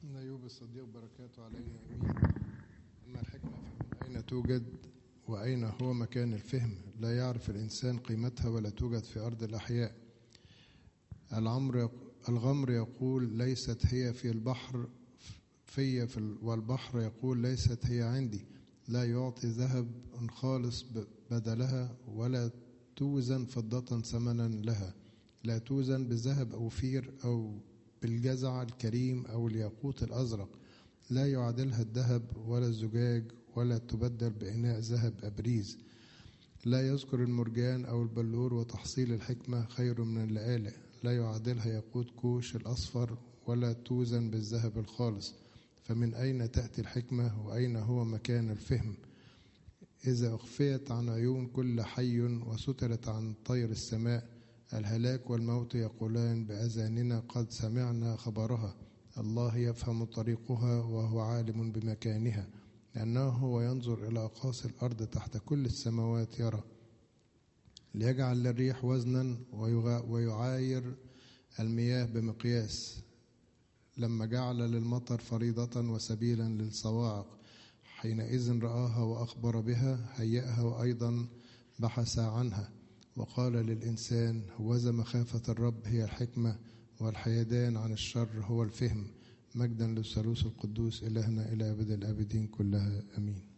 من أيوب الصديق بركاته علينا أمين. أما الحكمة فمن أين توجد وأين هو مكان الفهم؟ لا يعرف الإنسان قيمتها ولا توجد في أرض الأحياء. الغمر يقول ليست هي في البحر والبحر يقول ليست هي عندي. لا يعطي ذهب خالص بدلها ولا توزن فضة ثمنا لها. لا توزن بالذهب أوفير أو بالجزع الكريم أو الياقوت الأزرق. لا يعادلها الذهب ولا الزجاج ولا تبدل بإناء ذهب أبريز. لا يذكر المرجان أو البلور وتحصيل الحكمة خير من اللآلئ. لا يعادلها ياقوت كوش الأصفر ولا توزن بالذهب الخالص. فمن أين تأتي الحكمة وأين هو مكان الفهم؟ إذا أخفيت عن عيون كل حي وسترت عن طير السماء. الهلاك والموت يقولان بأذاننا قد سمعنا خبرها. الله يفهم طريقها وهو عالم بمكانها، لأنه هو ينظر إلى أقاصي الأرض تحت كل السماوات يرى. ليجعل للريح وزنا ويعاير المياه بمقياس. لما جعل للمطر فريضة وسبيلا للصواعق. حينئذ رآها وأخبر بها، هيأها وأيضا بحث عنها. وقال للإنسان هوذا مخافة الرب هي الحكمة، والحيدان عن الشر هو الفهم. مجدا للثالوث القدوس إلهنا إلى أبد الآبدين كلها، أمين.